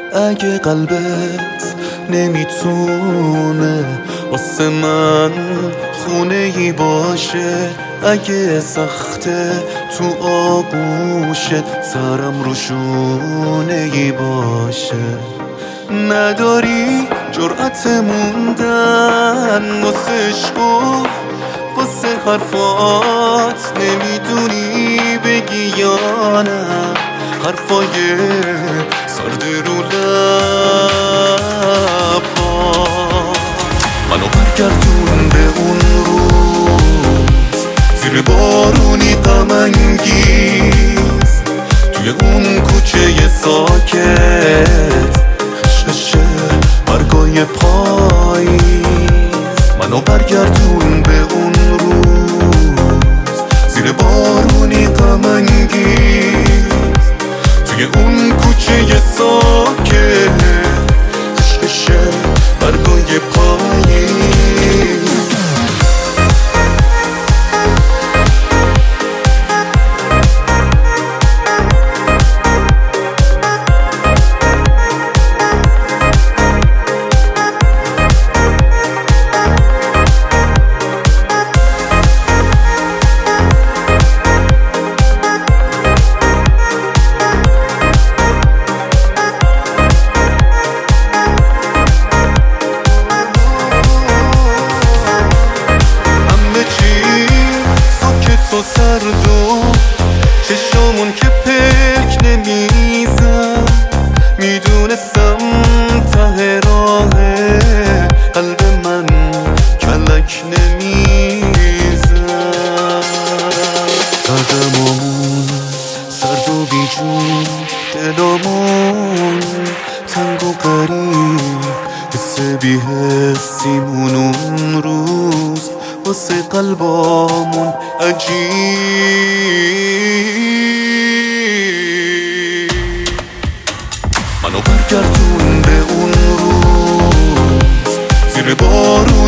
اگه قلبت نمیتونه واسه من خونه ای باشه، اگه سخته تو آغوشت سرم روشونه ای باشه، نداری جرأت موندن واسه عشق، واسه حرفات نمیدونی بگی یا نه، حرفای سرد رو لب‌ها منو برگردون به اون روز، زیر بارونی غم انگیز، توی اون کوچه ساکت خشخش برگای پاییز، منو برگردون به اون روز، زیر بارونی غم انگیز، توی اون کوچه ساکت خشخش برگای پاییز. سرد و چشامون که پک نمیزن، میدونستم ته راه قلب من کلک نمیزن، قدمامون سرد و بیجون، دلامون تنگ و غریب، حس بی حسیمون اون روز واسه قلبامون عجیب. منو برگردون به اون روز، زیر بارون